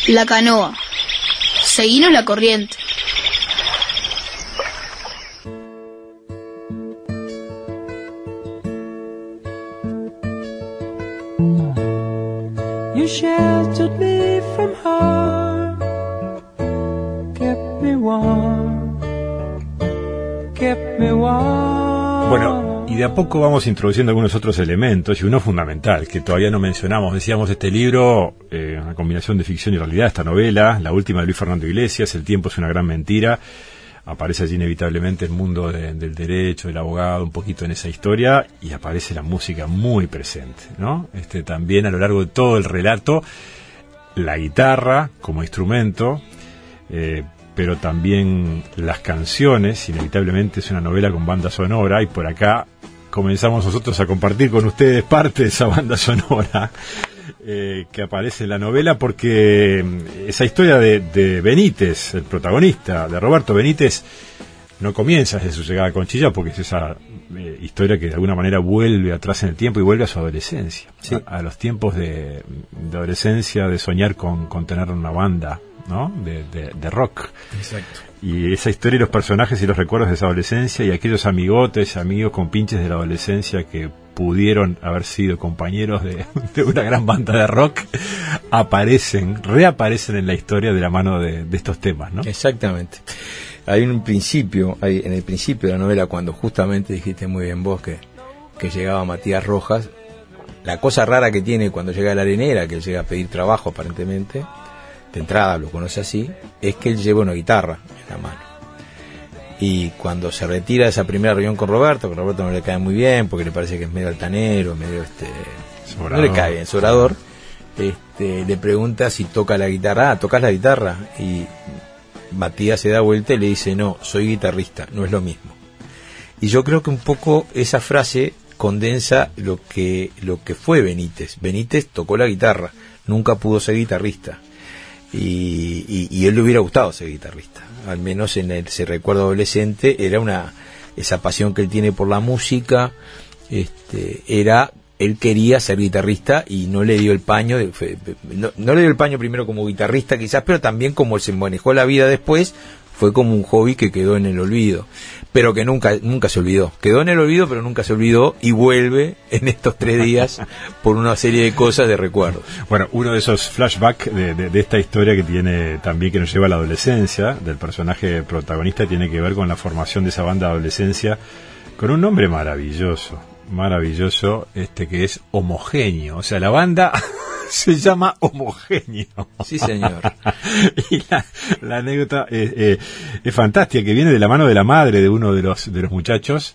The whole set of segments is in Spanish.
La canoa. Seguinos la corriente. You sheltered me from harm, kept me warm, kept me warm. Bueno, y de a poco vamos introduciendo algunos otros elementos, y uno fundamental, que todavía no mencionamos. Decíamos, este libro, una combinación de ficción y realidad, esta novela, la última de Luis Fernando Iglesias, El tiempo es una gran mentira. Aparece allí inevitablemente el mundo del derecho, del abogado, un poquito en esa historia, y aparece la música muy presente, ¿no? También a lo largo de todo el relato, la guitarra como instrumento, pero también las canciones. Inevitablemente es una novela con banda sonora, y por acá comenzamos nosotros a compartir con ustedes parte de esa banda sonora que aparece en la novela, porque esa historia de Benítez, el protagonista, de Roberto Benítez, no comienza desde su llegada a Conchilla, porque es esa historia que de alguna manera vuelve atrás en el tiempo y vuelve a su adolescencia, sí, a los tiempos de adolescencia, de soñar con tener una banda, ¿no? de rock. Exacto. Y esa historia y los personajes y los recuerdos de esa adolescencia, y aquellos amigotes, amigos compinches de la adolescencia que pudieron haber sido compañeros de una gran banda de rock, reaparecen en la historia de la mano de estos temas, ¿no? Exactamente. Hay en el principio de la novela, cuando justamente dijiste muy bien vos que llegaba Matías Rojas, la cosa rara que tiene cuando llega a la arenera, que él llega a pedir trabajo aparentemente, de entrada lo conoce así, es que él lleva una guitarra en la mano. Y cuando se retira de esa primera reunión con Roberto, que a Roberto no le cae muy bien, porque le parece que es medio altanero, medio no le cae bien, sobrador, le pregunta si toca la guitarra. ¿Tocas la guitarra? Y Matías se da vuelta y le dice, no, soy guitarrista, no es lo mismo. Y yo creo que un poco esa frase condensa lo que fue Benítez. Benítez tocó la guitarra, nunca pudo ser guitarrista. Y él le hubiera gustado ser guitarrista, al menos en ese recuerdo adolescente. Era esa pasión que él tiene por la música, él quería ser guitarrista y no le dio el paño, no le dio el paño primero como guitarrista quizás, pero también como él se manejó la vida después, fue como un hobby que quedó en el olvido, pero que nunca se olvidó. Quedó en el olvido, pero nunca se olvidó, y vuelve en estos 3 días por una serie de cosas, de recuerdos. Bueno, uno de esos flashbacks de esta historia que tiene también, que nos lleva a la adolescencia, del personaje protagonista, tiene que ver con la formación de esa banda de adolescencia, con un nombre maravilloso, que es Homogéneo. O sea, la banda se llama Homogéneo. Sí, señor. Y la anécdota es fantástica, que viene de la mano de la madre de uno de los muchachos,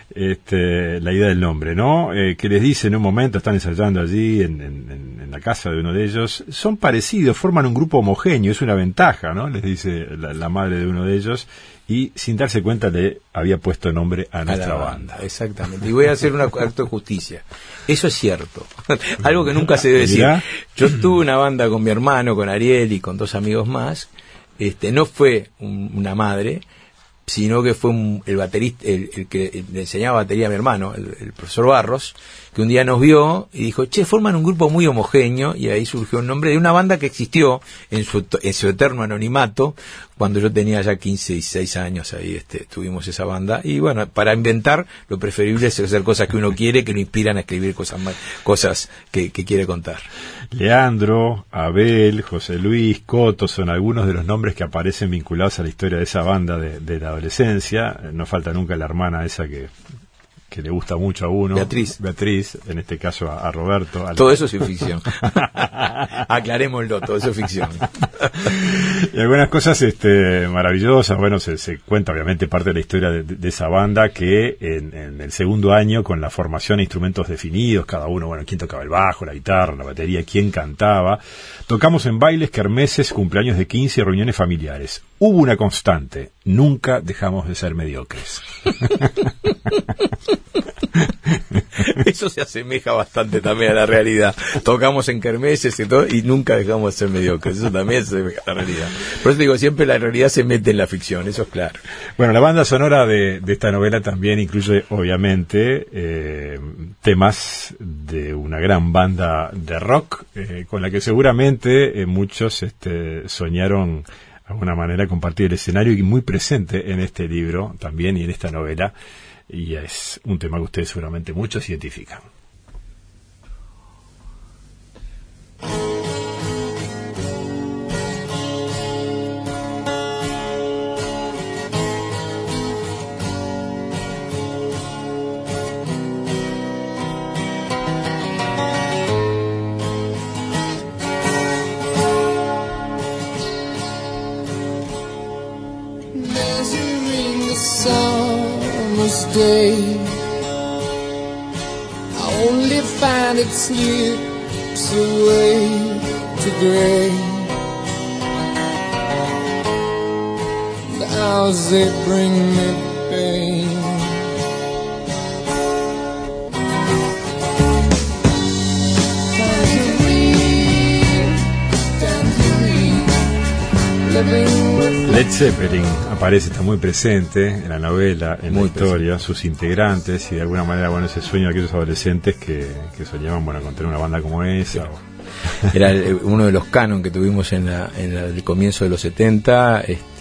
la idea del nombre, ¿no? Que les dice en un momento, están ensayando allí en la casa de uno de ellos, son parecidos, forman un grupo homogéneo, es una ventaja, ¿no? Les dice la madre de uno de ellos, y sin darse cuenta le había puesto nombre a nuestra banda. Exactamente. Y voy a hacer un acto de justicia. Eso es cierto. Algo que nunca se debe decir. Yo tuve una banda con mi hermano, con Ariel y con 2 amigos más. No fue una madre, sino que fue el baterista, el que le enseñaba batería a mi hermano, el profesor Barros, que un día nos vio y dijo, forman un grupo muy homogéneo, y ahí surgió un nombre de una banda que existió en su eterno anonimato. Cuando yo tenía ya 15 y 16 años, ahí tuvimos esa banda. Y bueno, para inventar, lo preferible es hacer cosas que uno quiere, que lo inspiran a escribir cosas que quiere contar. Leandro, Abel, José Luis, Coto son algunos de los nombres que aparecen vinculados a la historia de esa banda de la adolescencia. No falta nunca la hermana esa que le gusta mucho a uno. Beatriz, en este caso a Roberto. Todo eso es ficción. Aclarémoslo, todo eso es ficción. Y algunas cosas maravillosas. Bueno, se cuenta obviamente parte de la historia de esa banda, que en el segundo año, con la formación e instrumentos definidos, cada uno, quién tocaba el bajo, la guitarra, la batería, quién cantaba, tocamos en bailes, kermeses, cumpleaños de 15 y reuniones familiares. Hubo una constante: nunca dejamos de ser mediocres. Eso se asemeja bastante también a la realidad. Tocamos en kermeses y todo, y nunca dejamos de ser mediocres. Eso también se asemeja a la realidad. Por eso digo, siempre la realidad se mete en la ficción, eso es claro. Bueno, la banda sonora de esta novela también incluye, obviamente, temas de una gran banda de rock, con la que seguramente muchos soñaron de alguna manera compartir el escenario, y muy presente en este libro también y en esta novela. Y es un tema que ustedes seguramente muchos identifican. Day, I only find it slips away to gray. The hours they bring me pain. Led Zeppelin aparece, está muy presente en la novela, en muy la historia, presente. Sus integrantes, y de alguna manera, bueno, ese sueño de aquellos adolescentes que soñaban, bueno, con tener una banda como esa. Era uno de los canon que tuvimos en el comienzo de los 70,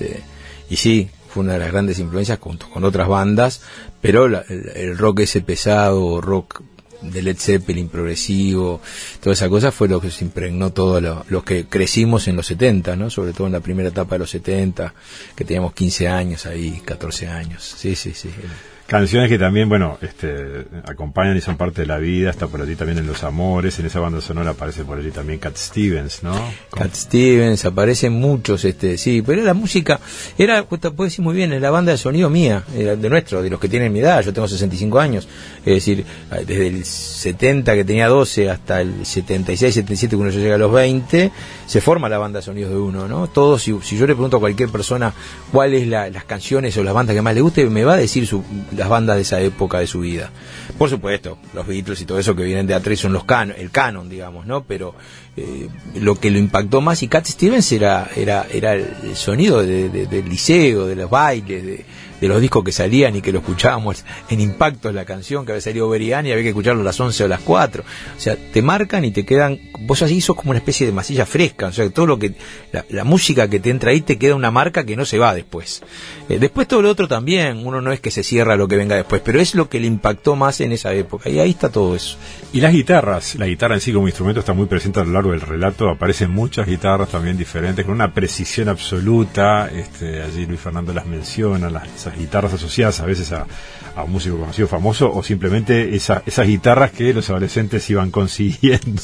y sí, fue una de las grandes influencias junto con otras bandas, pero el rock ese pesado, rock de Led Zeppelin, progresivo, toda esa cosa fue lo que se impregnó todo los que crecimos en los 70, ¿no? Sobre todo en la primera etapa de los 70, que teníamos 15 años ahí, 14 años. Sí. Canciones que también, bueno, acompañan y son parte de la vida. Está por allí también en Los Amores. En esa banda sonora aparece por allí también Cat Stevens, ¿no? Cat Stevens, aparecen muchos, sí, pero la música era, puedes decir muy bien, la banda de sonido mía, era de los que tienen mi edad. Yo tengo 65 años, es decir, desde el 70 que tenía 12 hasta el 76, 77 cuando yo llegué a los 20, se forma la banda de sonidos de uno, ¿no? Todos, si yo le pregunto a cualquier persona cuáles las canciones o las bandas que más le guste, me va a decir las bandas de esa época de su vida. Por supuesto, los Beatles y todo eso que vienen de atrás son el canon, digamos, ¿no? Pero lo que lo impactó más, y Cat Stevens era el sonido del liceo, de los bailes, de los discos que salían y que lo escuchábamos en Impactos, la canción que había salido Berian y había que escucharlo a las 11 o a las 4. O sea, te marcan y te quedan, vos así sos como una especie de masilla fresca, o sea, todo lo que la música que te entra ahí te queda una marca que no se va después. Después todo lo otro también, uno no es que se cierra lo que venga después, pero es lo que le impactó más en esa época, y ahí está todo eso. Y las guitarras, la guitarra en sí como instrumento está muy presente a lo largo del relato, aparecen muchas guitarras también diferentes, con una precisión absoluta, allí Luis Fernando las menciona, esas guitarras asociadas a veces a un músico conocido, famoso, o simplemente esas guitarras que los adolescentes iban consiguiendo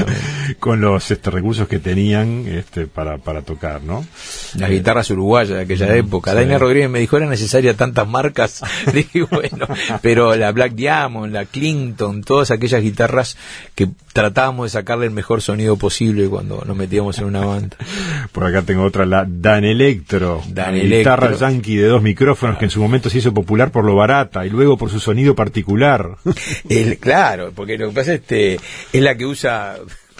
con los recursos que tenían para tocar, ¿no? Las guitarras uruguayas de aquella época. Daina Rodríguez me dijo, ¿era necesaria tantas marcas? Dije, bueno, pero la Black Diamond, la Clinton, todas aquellas guitarras que tratábamos de sacarle el mejor sonido posible cuando nos metíamos en una banda. Por acá tengo otra, la Danelectro, guitarra yankee de 2 micrófonos que en su momento se hizo popular por lo barata y luego por su sonido particular. Claro, porque lo que pasa es la que usa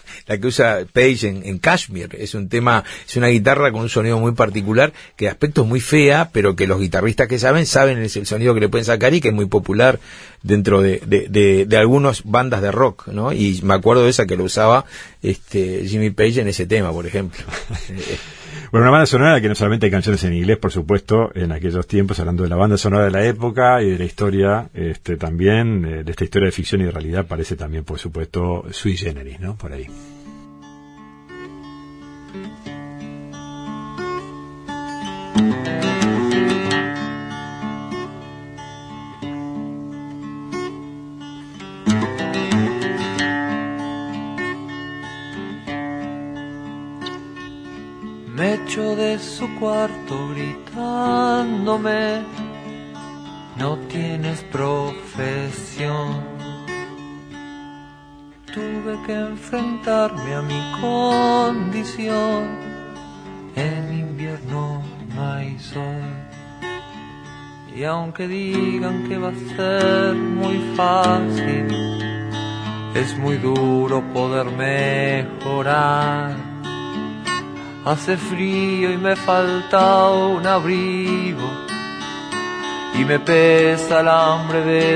Page en Kashmir. Es una guitarra con un sonido muy particular, que de aspecto es muy fea, pero que los guitarristas que saben es el sonido que le pueden sacar y que es muy popular dentro de algunas bandas de rock, ¿no? Y me acuerdo de esa que lo usaba Jimmy Page en ese tema, por ejemplo. Bueno, una banda sonora que no solamente hay canciones en inglés, por supuesto, en aquellos tiempos, hablando de la banda sonora de la época y de la historia, también, de esta historia de ficción y de realidad, parece también, por supuesto, sui generis, ¿no? Por ahí. Me echó de su cuarto gritándome, no tienes profesión. Tuve que enfrentarme a mi condición, en invierno no hay sol. Y aunque digan que va a ser muy fácil, es muy duro poder mejorar. Hace frío y me falta un abrigo, y me pesa el hambre de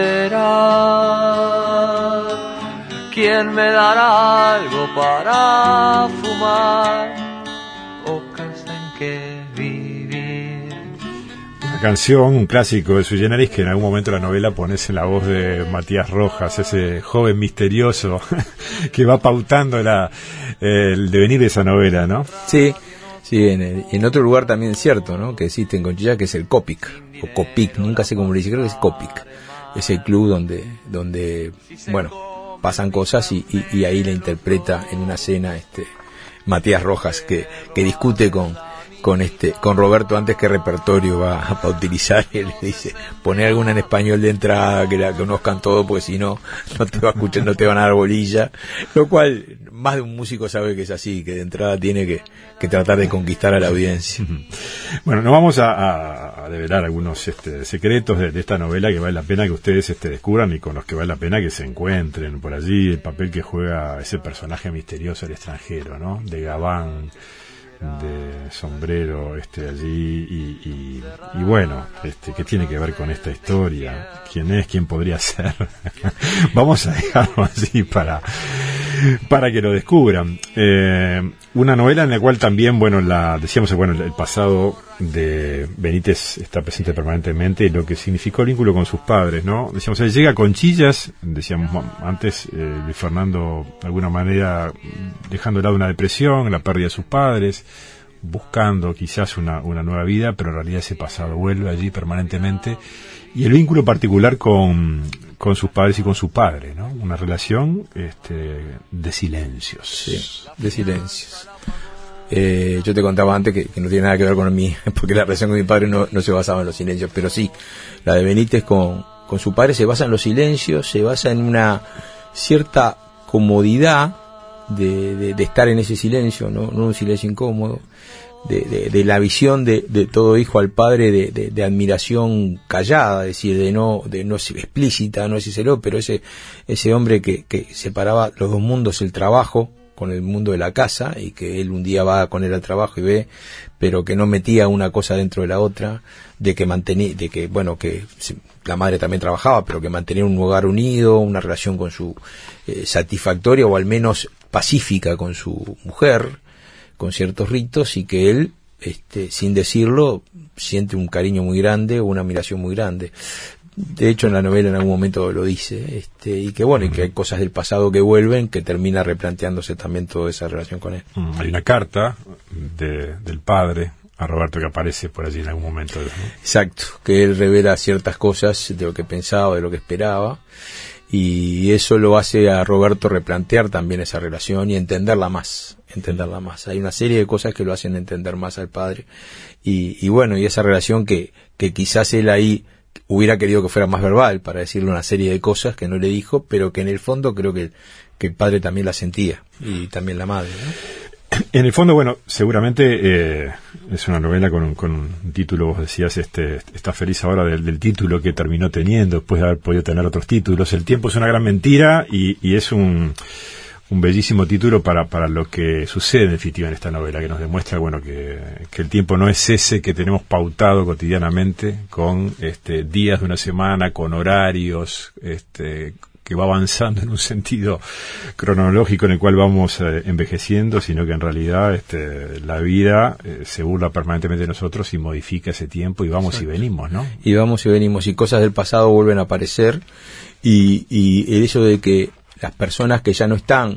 esperar. ¿Quién me dará algo para fumar o casa en que vivir? Una canción, un clásico de Sui Generis, que en algún momento de la novela pones en la voz de Matías Rojas, ese joven misterioso que va pautando el devenir de esa novela, ¿no? Sí, sí, en otro lugar también es cierto, ¿no? Que existe en Conchilla, que es el Copic, o Copic, nunca sé cómo le dice, creo que es Copic. Es el club donde bueno, pasan cosas y ahí la interpreta en una escena Matías Rojas que discute con Roberto antes qué repertorio va a utilizar. Él le dice, poné alguna en español de entrada que la conozcan todo, porque si no te va a escuchar, no te van a dar bolilla, lo cual más de un músico sabe que es así, que de entrada tiene que tratar de conquistar a la audiencia. Bueno, nos vamos a develar algunos secretos de esta novela que vale la pena que ustedes descubran, y con los que vale la pena que se encuentren por allí, el papel que juega ese personaje misterioso del extranjero, ¿no? De gabán, de sombrero allí, y bueno, ¿qué tiene que ver con esta historia? ¿Quién es? ¿Quién podría ser? Vamos a dejarlo así para que lo descubran. Una novela en la cual también, decíamos, el pasado de Benítez está presente permanentemente, lo que significó el vínculo con sus padres, ¿no? Decíamos, él llega a Conchillas, decíamos antes, Luis Fernando, de alguna manera, dejando de lado una depresión, la pérdida de sus padres, buscando quizás una nueva vida, pero en realidad ese pasado vuelve allí permanentemente, y el vínculo particular con sus padres y con su padre, ¿no? Una relación de silencios. Sí, de silencios. Yo te contaba antes que no tiene nada que ver con mí, porque la relación con mi padre no se basaba en los silencios, pero sí, la de Benítez con su padre se basa en los silencios, se basa en una cierta comodidad de estar en ese silencio, no un silencio incómodo, de la visión de todo hijo al padre, de admiración callada, es decir, de no explícita, no decírselo, pero ese hombre que separaba los dos mundos, el trabajo con el mundo de la casa, y que él un día va con él al trabajo y ve, pero que no metía una cosa dentro de la otra, que la madre también trabajaba, pero que mantenía un hogar unido, una relación con su satisfactoria o al menos pacífica con su mujer, con ciertos ritos, y que él, sin decirlo, siente un cariño muy grande o una admiración muy grande. De hecho, en la novela en algún momento lo dice, y que y que hay cosas del pasado que vuelven, que termina replanteándose también toda esa relación con él. Hay una carta del padre a Roberto que aparece por allí en algún momento, ¿no? Exacto, que él revela ciertas cosas de lo que pensaba, de lo que esperaba, y eso lo hace a Roberto replantear también esa relación y entenderla más. Hay una serie de cosas que lo hacen entender más al padre, y esa relación que quizás él ahí hubiera querido que fuera más verbal para decirle una serie de cosas que no le dijo, pero que en el fondo creo que el padre también la sentía, y también la madre, ¿no? En el fondo, seguramente es una novela con un título, vos decías, está feliz ahora del título que terminó teniendo, después de haber podido tener otros títulos. El tiempo es una gran mentira, y es un bellísimo título para lo que sucede en definitiva en esta novela, que nos demuestra que el tiempo no es ese que tenemos pautado cotidianamente, con días de una semana, con horarios, que va avanzando en un sentido cronológico en el cual vamos envejeciendo, sino que en realidad la vida se burla permanentemente de nosotros y modifica ese tiempo, y vamos. Exacto. Y venimos, ¿no? Y vamos y venimos, y cosas del pasado vuelven a aparecer, y el hecho de que las personas que ya no están,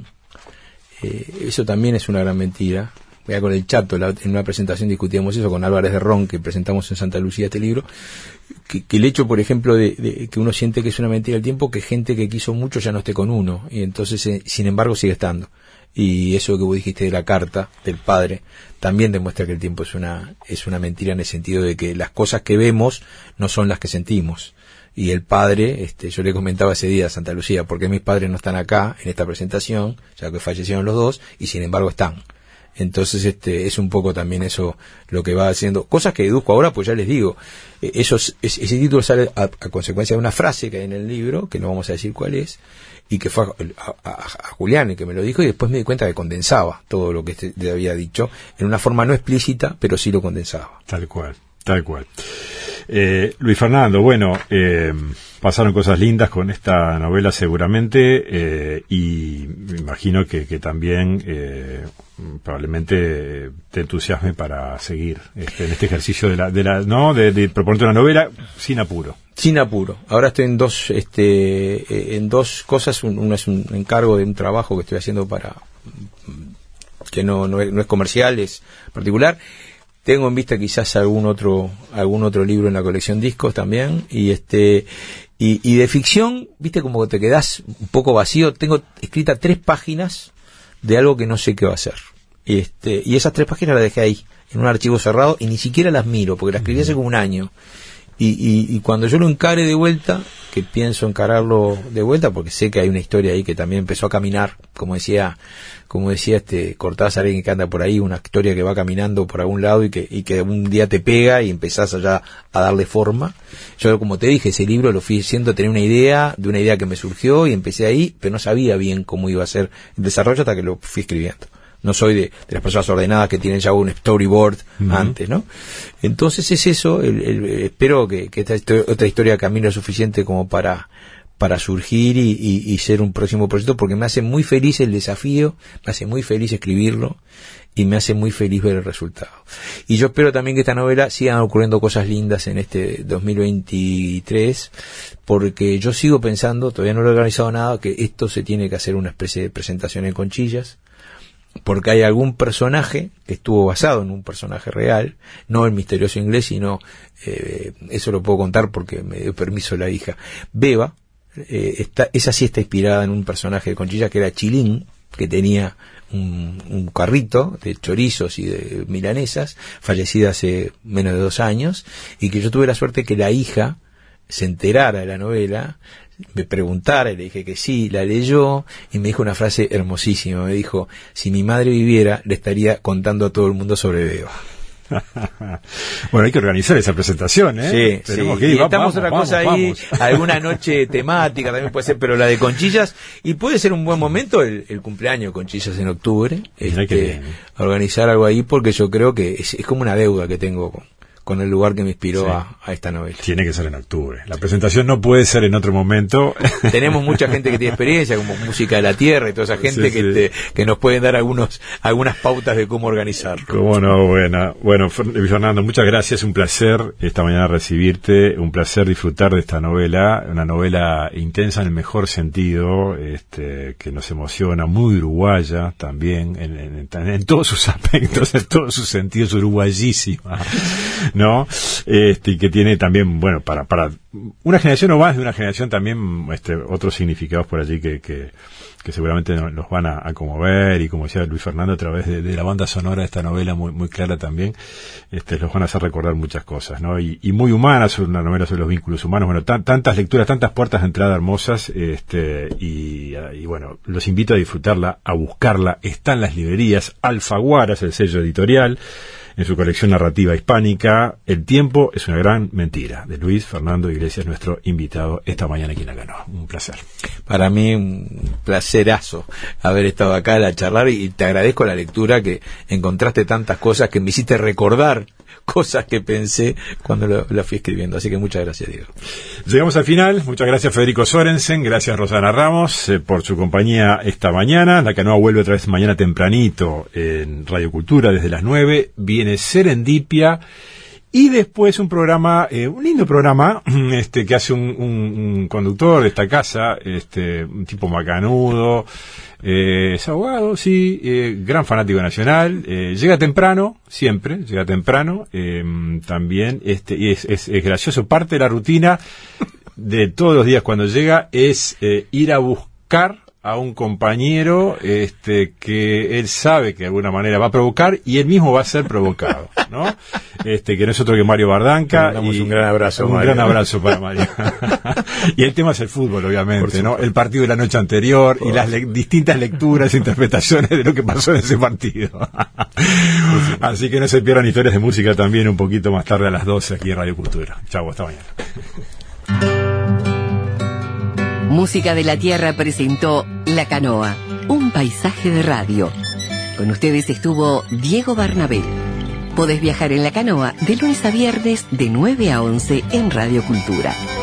eso también es una gran mentira. Vea, con el Chato, en una presentación discutíamos eso con Álvarez de Ron, que presentamos en Santa Lucía este libro, que el hecho, por ejemplo, de que uno siente que es una mentira el tiempo, que gente que quiso mucho ya no esté con uno, y entonces, sin embargo, sigue estando. Y eso que vos dijiste de la carta del padre también demuestra que el tiempo es una mentira, en el sentido de que las cosas que vemos no son las que sentimos. Y el padre, yo le comentaba ese día a Santa Lucía, porque mis padres no están acá en esta presentación, ya que fallecieron los dos, y sin embargo están. Entonces es un poco también eso lo que va haciendo. Cosas que deduzco ahora, pues ya les digo, ese título sale a consecuencia de una frase que hay en el libro, que no vamos a decir cuál es, y que fue a Julián el que me lo dijo, y después me di cuenta que condensaba todo lo que te había dicho, en una forma no explícita, pero sí lo condensaba. Tal cual. Luis Fernando, bueno, pasaron cosas lindas con esta novela seguramente, y me imagino que también probablemente te entusiasme para seguir en este ejercicio de proponerte una novela sin apuro. Sin apuro. Ahora estoy en dos cosas. Una es un encargo de un trabajo que estoy haciendo para que no es comercial, es particular. Tengo en vista quizás algún otro libro en la colección discos también, y de ficción, viste, como que te quedás un poco vacío. Tengo escrita 3 páginas de algo que no sé qué va a ser. Y esas 3 páginas las dejé ahí, en un archivo cerrado, y ni siquiera las miro, porque las escribí hace como un año. Y cuando yo lo encare de vuelta, que pienso encararlo de vuelta, porque sé que hay una historia ahí que también empezó a caminar, como decía Cortázar, alguien que anda por ahí, una historia que va caminando por algún lado y que un día te pega y empezás allá a darle forma. Yo, como te dije, ese libro lo fui haciendo, tenía una idea que me surgió y empecé ahí, pero no sabía bien cómo iba a ser el desarrollo hasta que lo fui escribiendo. No soy de las personas ordenadas que tienen ya un storyboard antes, ¿no? Entonces es eso, espero que esta otra historia camine lo suficiente como para surgir y ser un próximo proyecto, porque me hace muy feliz el desafío, me hace muy feliz escribirlo y me hace muy feliz ver el resultado. Y yo espero también que esta novela sigan ocurriendo cosas lindas en este 2023, porque yo sigo pensando, todavía no lo he organizado nada, que esto se tiene que hacer una especie de presentación en Conchillas, porque hay algún personaje que estuvo basado en un personaje real, no el misterioso inglés, sino, eso lo puedo contar porque me dio permiso la hija, Beba, esa sí está inspirada en un personaje de Conchillas que era Chilín, que tenía un carrito de chorizos y de milanesas, fallecida hace menos de 2 años, y que yo tuve la suerte que la hija se enterara de la novela, me preguntara, y le dije que sí, la leyó y me dijo una frase hermosísima. Me dijo: si mi madre viviera, le estaría contando a todo el mundo sobre Beba. Bueno, hay que organizar esa presentación, ¿eh? Sí, sí. Y estamos otra cosa ahí, alguna noche temática también puede ser, pero la de Conchillas, y puede ser un buen momento el cumpleaños de Conchillas en octubre, organizar algo ahí, porque yo creo que es como una deuda que tengo con el lugar que me inspiró a esta novela. Tiene que ser en octubre. La presentación no puede ser en otro momento. Tenemos mucha gente que tiene experiencia, como Música de la Tierra y toda esa gente que nos pueden dar algunas pautas de cómo organizar. Cómo no, bueno, Fernando, muchas gracias, un placer esta mañana recibirte, un placer disfrutar de esta novela, una novela intensa en el mejor sentido, que nos emociona, muy uruguaya también, en todos sus aspectos, en todos sus sentidos, uruguayísima, ¿no? Y que tiene también, bueno, para una generación o más de una generación también, otros significados por allí que seguramente nos van a conmover, y como decía Luis Fernando, a través de la banda sonora de esta novela muy, muy clara también, los van a hacer recordar muchas cosas, ¿no? Y muy humanas, una novela sobre los vínculos humanos, bueno, tantas lecturas, tantas puertas de entrada hermosas, y bueno, los invito a disfrutarla, a buscarla, está en las librerías, Alfaguara es el sello editorial, en su colección narrativa hispánica, El tiempo es una gran mentira, de Luis Fernando Iglesias, nuestro invitado esta mañana aquí en La Canoa. Un placer. Para mí un placerazo haber estado acá a charlar, y te agradezco la lectura, que encontraste tantas cosas que me hiciste recordar cosas que pensé cuando la fui escribiendo, así que muchas gracias, Diego. Llegamos al final. Muchas gracias, Federico Sorensen, gracias, Rosana Ramos, por su compañía esta mañana. La Canoa vuelve otra vez mañana tempranito en Radio Cultura desde las 9, viene Serendipia, y después un programa, un lindo programa, que hace un conductor de esta casa, un tipo macanudo, es abogado, sí, gran fanático nacional, llega temprano, siempre, llega temprano, también, y es gracioso, parte de la rutina de todos los días cuando llega es ir a buscar a un compañero que él sabe que de alguna manera va a provocar y él mismo va a ser provocado, ¿no? Que no es otro que Mario Bardanca. Le damos un gran abrazo, un Mario. gran abrazo para Mario. Y el tema es el fútbol, obviamente, ¿no? El partido de la noche anterior y las distintas lecturas e interpretaciones de lo que pasó en ese partido. Así que no se pierdan Historias de Música también un poquito más tarde a las 12 aquí en Radio Cultura. Chau, hasta mañana. Música de la Tierra presentó La Canoa, un paisaje de radio. Con ustedes estuvo Diego Barnabé. Podés viajar en La Canoa de lunes a viernes de 9 a 11 en Radio Cultura.